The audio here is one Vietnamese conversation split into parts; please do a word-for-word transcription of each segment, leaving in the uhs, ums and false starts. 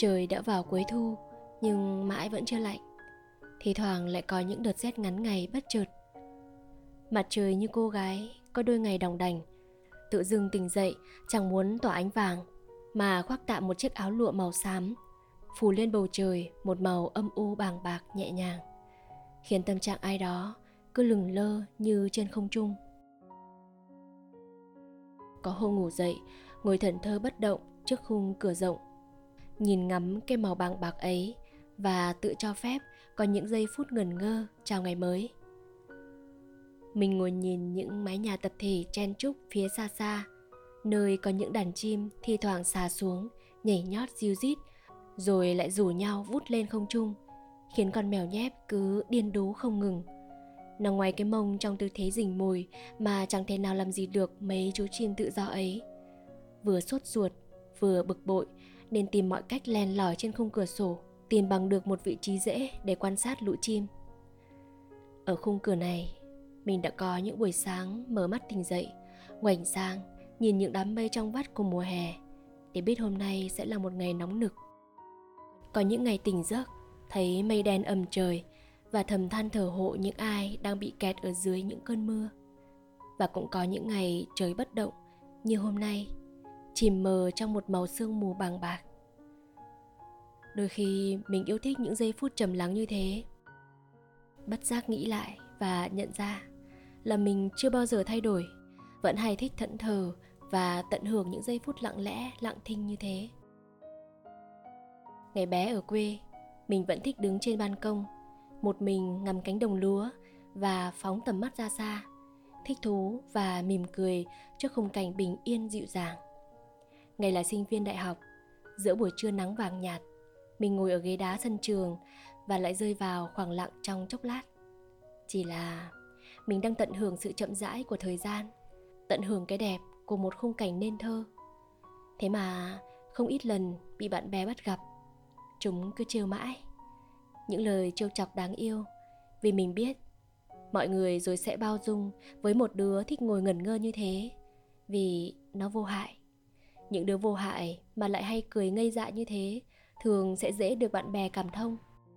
Trời đã vào cuối thu, nhưng mãi vẫn chưa lạnh. Thì thoảng lại có những đợt rét ngắn ngày bất chợt. Mặt trời như cô gái, có đôi ngày đòng đành. Tự dưng tỉnh dậy, chẳng muốn tỏa ánh vàng, mà khoác tạm một chiếc áo lụa màu xám, phủ lên bầu trời một màu âm u bàng bạc nhẹ nhàng, khiến tâm trạng ai đó cứ lừng lơ như trên không trung. Có hôm ngủ dậy, ngồi thẫn thờ bất động trước khung cửa rộng, nhìn ngắm cái màu bàng bạc ấy và tự cho phép có những giây phút ngẩn ngơ chào ngày mới. Mình ngồi nhìn những mái nhà tập thể chen chúc phía xa xa, nơi có những đàn chim thi thoảng xà xuống, nhảy nhót ríu rít, rồi lại rủ nhau vút lên không trung, khiến con mèo nhép cứ điên đú không ngừng. Nó ngoáy cái mông trong tư thế rình mồi mà chẳng thể nào làm gì được mấy chú chim tự do ấy. Vừa sốt ruột, vừa bực bội nên tìm mọi cách len lỏi trên khung cửa sổ, tìm bằng được một vị trí dễ để quan sát lũ chim. Ở khung cửa này, mình đã có những buổi sáng mở mắt tỉnh dậy, ngoảnh sang nhìn những đám mây trong vắt của mùa hè, để biết hôm nay sẽ là một ngày nóng nực. Có những ngày tỉnh giấc thấy mây đen ầm trời và thầm than thở hộ những ai đang bị kẹt ở dưới những cơn mưa. Và cũng có những ngày trời bất động như hôm nay, chìm mờ trong một màu sương mù bàng bạc. Đôi khi mình yêu thích những giây phút trầm lắng như thế. Bất giác nghĩ lại và nhận ra là mình chưa bao giờ thay đổi, vẫn hay thích thẫn thờ và tận hưởng những giây phút lặng lẽ, lặng thinh như thế. Ngày bé ở quê, mình vẫn thích đứng trên ban công, một mình ngắm cánh đồng lúa và phóng tầm mắt ra xa, thích thú và mỉm cười trước khung cảnh bình yên dịu dàng. Ngày là sinh viên đại học, giữa buổi trưa nắng vàng nhạt, mình ngồi ở ghế đá sân trường và lại rơi vào khoảng lặng trong chốc lát. Chỉ là mình đang tận hưởng sự chậm rãi của thời gian, tận hưởng cái đẹp của một khung cảnh nên thơ. Thế mà không ít lần bị bạn bè bắt gặp, chúng cứ trêu mãi những lời trêu chọc đáng yêu, vì mình biết mọi người rồi sẽ bao dung với một đứa thích ngồi ngẩn ngơ như thế, vì nó vô hại. Những đứa vô hại mà lại hay cười ngây dại như thế thường sẽ dễ được bạn bè cảm thông.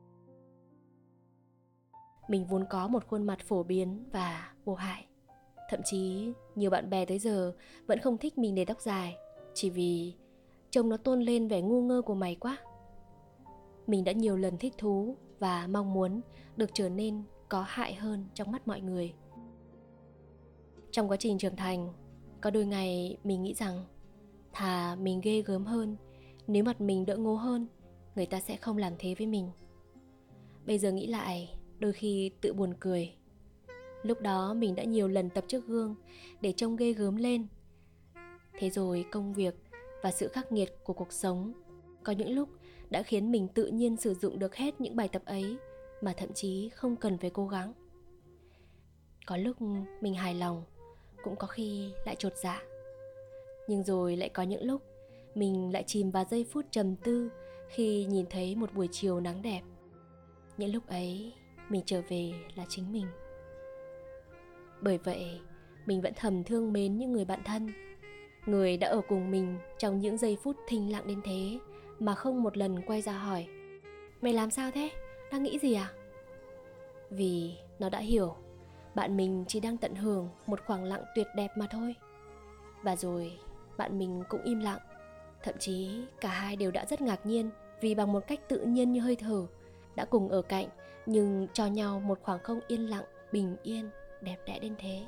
Mình vốn có một khuôn mặt phổ biến và vô hại. Thậm chí nhiều bạn bè tới giờ vẫn không thích mình để tóc dài, chỉ vì trông nó tôn lên vẻ ngu ngơ của mày quá. Mình đã nhiều lần thích thú và mong muốn được trở nên có hại hơn trong mắt mọi người. Trong quá trình trưởng thành, có đôi ngày mình nghĩ rằng thà mình ghê gớm hơn, nếu mặt mình đỡ ngố hơn, người ta sẽ không làm thế với mình. Bây giờ nghĩ lại, đôi khi tự buồn cười. Lúc đó mình đã nhiều lần tập trước gương để trông ghê gớm lên. Thế rồi công việc và sự khắc nghiệt của cuộc sống có những lúc đã khiến mình tự nhiên sử dụng được hết những bài tập ấy mà thậm chí không cần phải cố gắng. Có lúc mình hài lòng, cũng có khi lại chột dạ. Nhưng rồi lại có những lúc mình lại chìm vào giây phút trầm tư khi nhìn thấy một buổi chiều nắng đẹp. Những lúc ấy mình trở về là chính mình. Bởi vậy mình vẫn thầm thương mến những người bạn thân, người đã ở cùng mình trong những giây phút thinh lặng đến thế mà không một lần quay ra hỏi: mày làm sao thế? Đang nghĩ gì à? Vì nó đã hiểu bạn mình chỉ đang tận hưởng một khoảng lặng tuyệt đẹp mà thôi. Và rồi bạn mình cũng im lặng. Thậm chí cả hai đều đã rất ngạc nhiên, vì bằng một cách tự nhiên như hơi thở, đã cùng ở cạnh nhưng cho nhau một khoảng không yên lặng, bình yên, đẹp đẽ đến thế.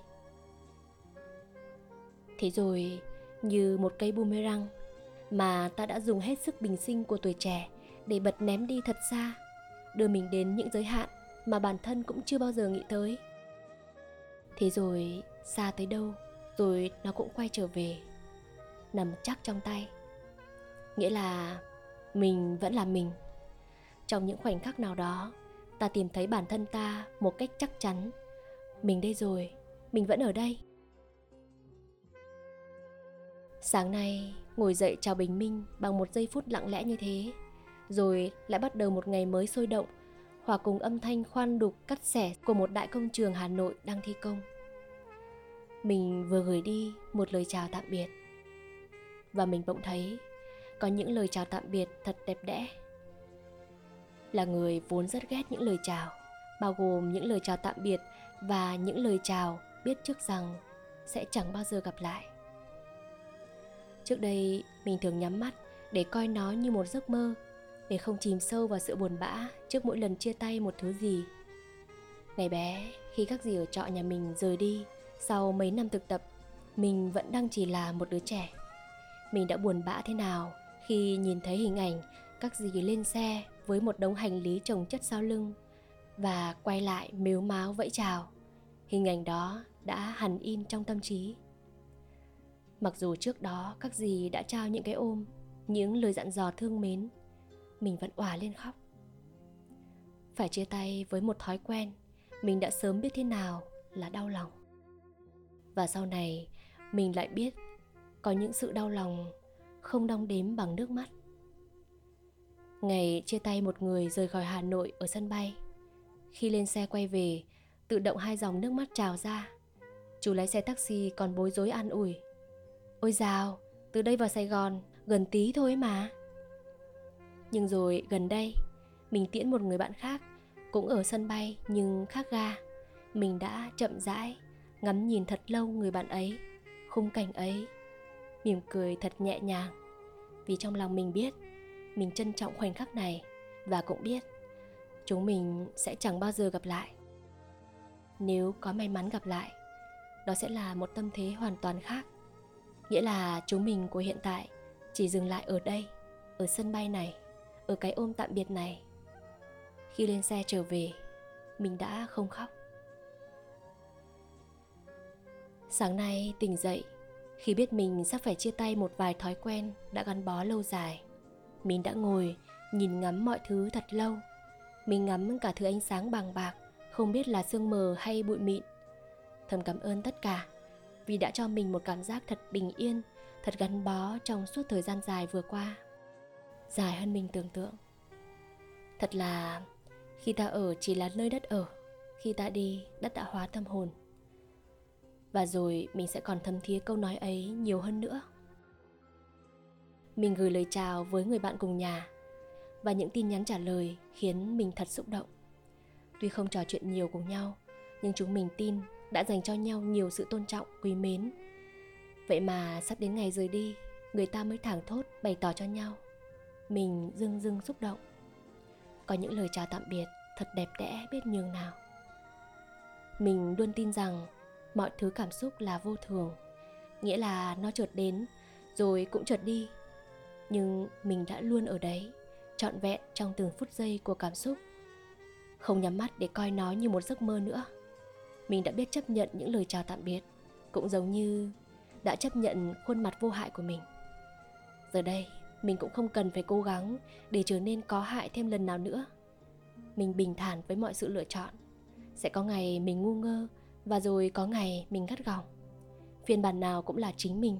Thế rồi như một cây boomerang mà ta đã dùng hết sức bình sinh của tuổi trẻ để bật ném đi thật xa, đưa mình đến những giới hạn mà bản thân cũng chưa bao giờ nghĩ tới. Thế rồi xa tới đâu, rồi nó cũng quay trở về, nằm chắc trong tay. Nghĩa là mình vẫn là mình. Trong những khoảnh khắc nào đó, ta tìm thấy bản thân ta một cách chắc chắn. Mình đây rồi, mình vẫn ở đây. Sáng nay ngồi dậy chào bình minh bằng một giây phút lặng lẽ như thế, rồi lại bắt đầu một ngày mới sôi động, hòa cùng âm thanh khoan đục cắt xẻ của một đại công trường Hà Nội đang thi công. Mình vừa gửi đi một lời chào tạm biệt, và mình bỗng thấy có những lời chào tạm biệt thật đẹp đẽ. Là người vốn rất ghét những lời chào, bao gồm những lời chào tạm biệt và những lời chào biết trước rằng sẽ chẳng bao giờ gặp lại. Trước đây mình thường nhắm mắt để coi nó như một giấc mơ, để không chìm sâu vào sự buồn bã trước mỗi lần chia tay một thứ gì. Ngày bé, khi các dì ở trọ nhà mình rời đi sau mấy năm thực tập, mình vẫn đang chỉ là một đứa trẻ. Mình đã buồn bã thế nào khi nhìn thấy hình ảnh các dì lên xe với một đống hành lý chồng chất sau lưng và quay lại mếu máo vẫy chào. Hình ảnh đó đã hằn in trong tâm trí. Mặc dù trước đó các dì đã trao những cái ôm, những lời dặn dò thương mến, mình vẫn òa lên khóc. Phải chia tay với một thói quen mình đã sớm biết thế nào là đau lòng. Và sau này mình lại biết có những sự đau lòng không đong đếm bằng nước mắt. Ngày chia tay một người rời khỏi Hà Nội ở sân bay, khi lên xe quay về, tự động hai dòng nước mắt trào ra. Chú lái xe taxi còn bối rối an ủi: "Ôi dào, từ đây vào Sài Gòn gần tí thôi mà." Nhưng rồi gần đây, mình tiễn một người bạn khác, cũng ở sân bay nhưng khác ga. Mình đã chậm rãi ngắm nhìn thật lâu người bạn ấy, khung cảnh ấy, mỉm cười thật nhẹ nhàng. Vì trong lòng mình biết, mình trân trọng khoảnh khắc này và cũng biết chúng mình sẽ chẳng bao giờ gặp lại. Nếu có may mắn gặp lại, đó sẽ là một tâm thế hoàn toàn khác. Nghĩa là chúng mình của hiện tại chỉ dừng lại ở đây, ở sân bay này, ở cái ôm tạm biệt này. Khi lên xe trở về, mình đã không khóc. Sáng nay tỉnh dậy, khi biết mình sắp phải chia tay một vài thói quen đã gắn bó lâu dài, mình đã ngồi nhìn ngắm mọi thứ thật lâu. Mình ngắm cả thứ ánh sáng bàng bạc, không biết là sương mờ hay bụi mịn. Thầm cảm ơn tất cả vì đã cho mình một cảm giác thật bình yên, thật gắn bó trong suốt thời gian dài vừa qua. Dài hơn mình tưởng tượng. Thật là khi ta ở chỉ là nơi đất ở, khi ta đi, đất đã hóa tâm hồn. Và rồi mình sẽ còn thấm thía câu nói ấy nhiều hơn nữa. Mình gửi lời chào với người bạn cùng nhà, và những tin nhắn trả lời khiến mình thật xúc động. Tuy không trò chuyện nhiều cùng nhau, nhưng chúng mình tin đã dành cho nhau nhiều sự tôn trọng, quý mến. Vậy mà sắp đến ngày rời đi, người ta mới thảng thốt bày tỏ cho nhau. Mình rưng rưng xúc động. Có những lời chào tạm biệt thật đẹp đẽ biết nhường nào. Mình luôn tin rằng mọi thứ cảm xúc là vô thường, nghĩa là nó chợt đến rồi cũng chợt đi. Nhưng mình đã luôn ở đấy, trọn vẹn trong từng phút giây của cảm xúc. Không nhắm mắt để coi nó như một giấc mơ nữa. Mình đã biết chấp nhận những lời chào tạm biệt, cũng giống như đã chấp nhận khuôn mặt vô hại của mình. Giờ đây, mình cũng không cần phải cố gắng để trở nên có hại thêm lần nào nữa. Mình bình thản với mọi sự lựa chọn. Sẽ có ngày mình ngu ngơ, và rồi có ngày mình gắt gỏng. Phiên bản nào cũng là chính mình.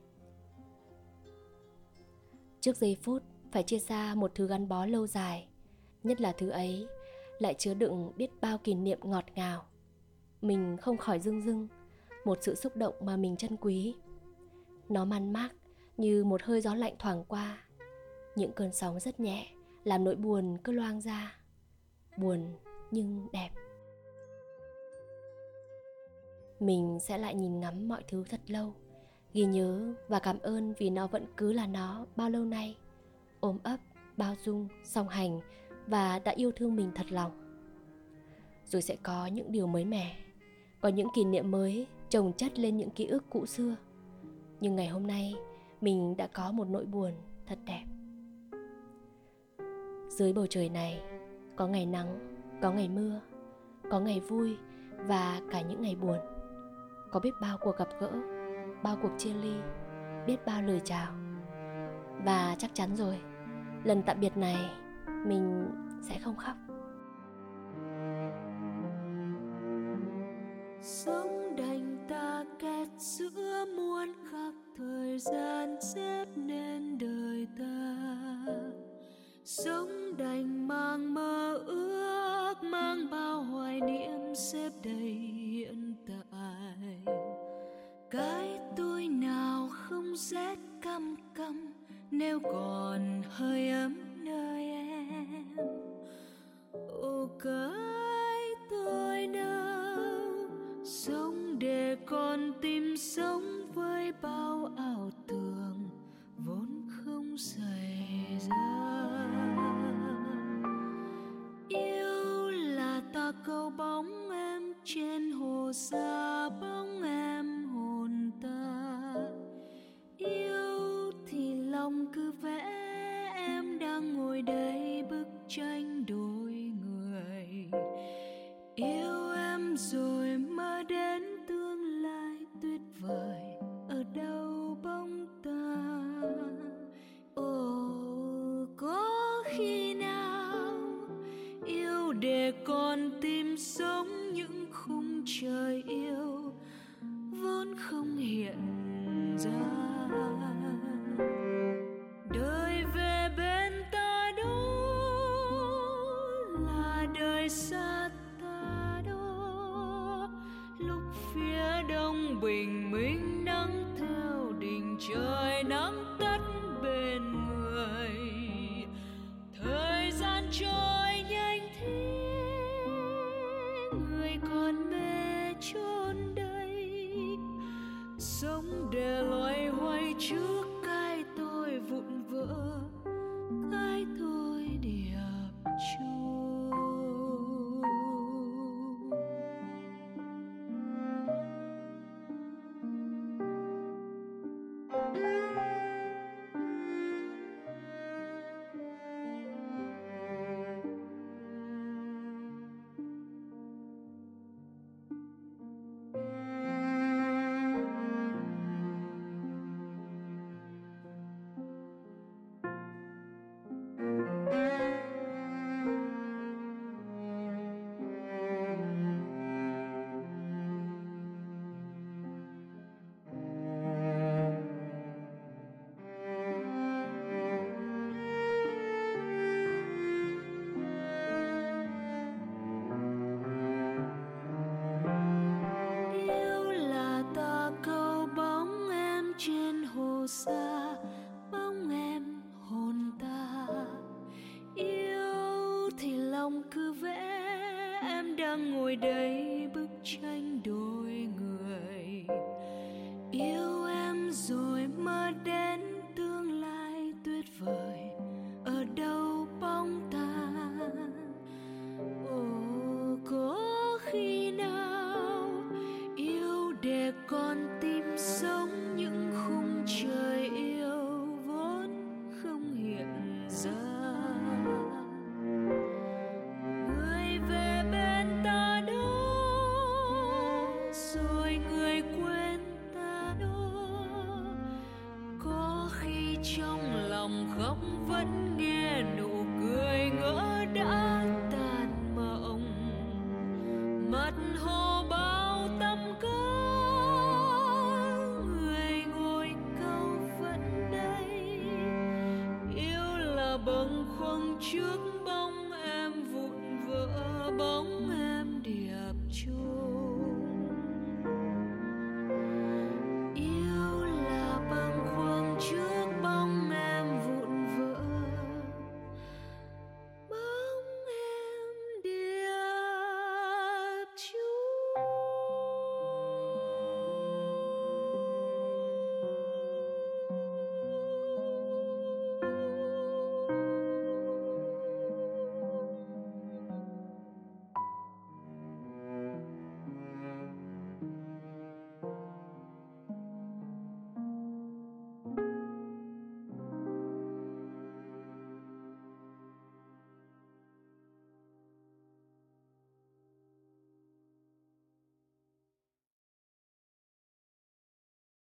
Trước giây phút phải chia xa một thứ gắn bó lâu dài, nhất là thứ ấy lại chứa đựng biết bao kỷ niệm ngọt ngào, mình không khỏi rưng rưng, một sự xúc động mà mình trân quý. Nó man mác như một hơi gió lạnh thoảng qua. Những cơn sóng rất nhẹ làm nỗi buồn cứ loang ra. Buồn nhưng đẹp. Mình sẽ lại nhìn ngắm mọi thứ thật lâu, ghi nhớ và cảm ơn vì nó vẫn cứ là nó bao lâu nay, ôm ấp, bao dung, song hành và đã yêu thương mình thật lòng. Rồi sẽ có những điều mới mẻ, có những kỷ niệm mới chồng chất lên những ký ức cũ xưa. Nhưng ngày hôm nay mình đã có một nỗi buồn thật đẹp. Dưới bầu trời này có ngày nắng, có ngày mưa, có ngày vui và cả những ngày buồn. Có biết bao cuộc gặp gỡ, bao cuộc chia ly, biết bao lời chào. Và chắc chắn rồi, lần tạm biệt này mình sẽ không khóc. Sống đành ta kẹt giữa muôn khắc thời gian xếp nên đời ta. Sống đành mang mơ ước, mang bao hoài niệm xếp đầy hiện tại. Cái tôi nào không rét căm căm nếu còn hơi ấm nơi em. Ồ cái tôi nào sống để con tim sống với bao ảo tưởng vốn không xảy ra. Yêu là ta câu bóng em trên hồ xa, bóng em hồn ta. Yêu thì lòng cứ vẽ em đang ngồi đây bức tranh đôi người. Yêu em rồi mơ đến tương lai tuyệt vời, ở đâu bóng ta. Ồ có khi nào yêu để con tim sống những khung trời yêu vốn không hiện ra. Đời về bên ta đó là đời xa ta đó. Lúc phía đông bình minh nắng theo đỉnh trời, nắng tắt bên người. Thời gian trôi nhanh thế, người còn mê chốn đây. Sống để loay hoay trước cái tôi vụn vỡ, cái tôi điệp trôi. Xa bóng em hồn ta. Yêu thì lòng cứ vẽ em đang ngồi đây bức tranh đôi người. Yêu em rồi mơ đến tương lai tuyệt vời, ở đâu bóng ta. Ồ có khi nào yêu để con tim sống những khung trời yêu vốn không hiện ra. Người về bên ta đó rồi người quên ta đó. Có khi trong lòng khóc vẫn nghe nụ cười ngỡ đã tàn mộng. Mặt hồ bao tăm cỡ, người ngồi câu vẫn đây. Yêu là bâng khuâng trước